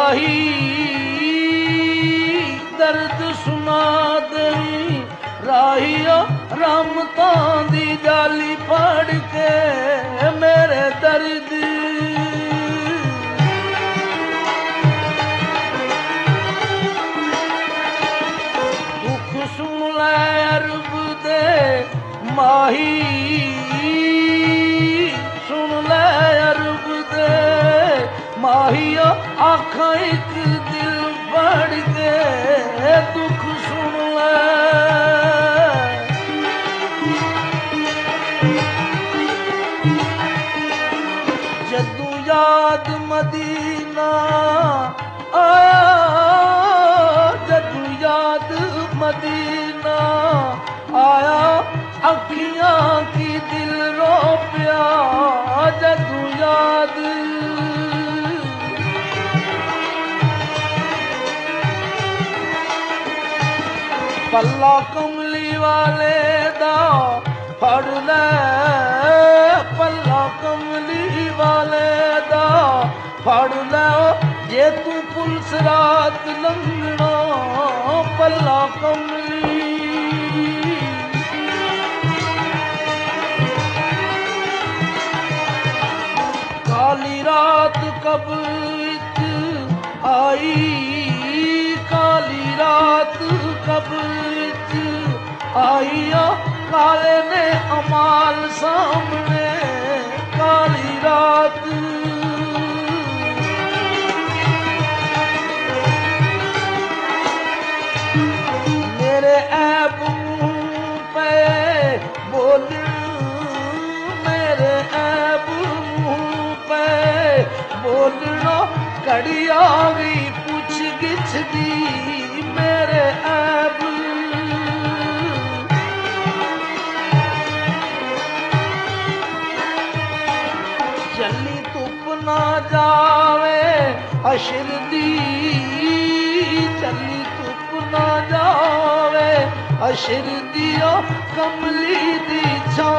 माही दर्द सुना दई राहियो रामतां दी जाली फाड़ के मेरे दर्द दुख सुन लै अरब दे माही सुन लै अरब दे माहिया आखा एक दिल बढ़ के दुख सुन ले जदू याद मदीना आया जदू याद मदीना आया अखियां की दिल रो प्या जदू याद पल्ला कमली वाले दा फड़ ले पल्ला कमली वाले दा फड़ ले जे तू पुलिस रात लंघना पल्ला कमली काली रात कब आई काली रात कब आइया काले ने अमाल सामने काली रात मेरे ऐब मुंह पे बोल मेरे ऐब मुंह पे बोलना कड़ी आ गई पूछ गिछ दी मेरे ऐब चली धुप ना जावे अशर दी चली धुप ना जावे अशर दियो कमली दी छां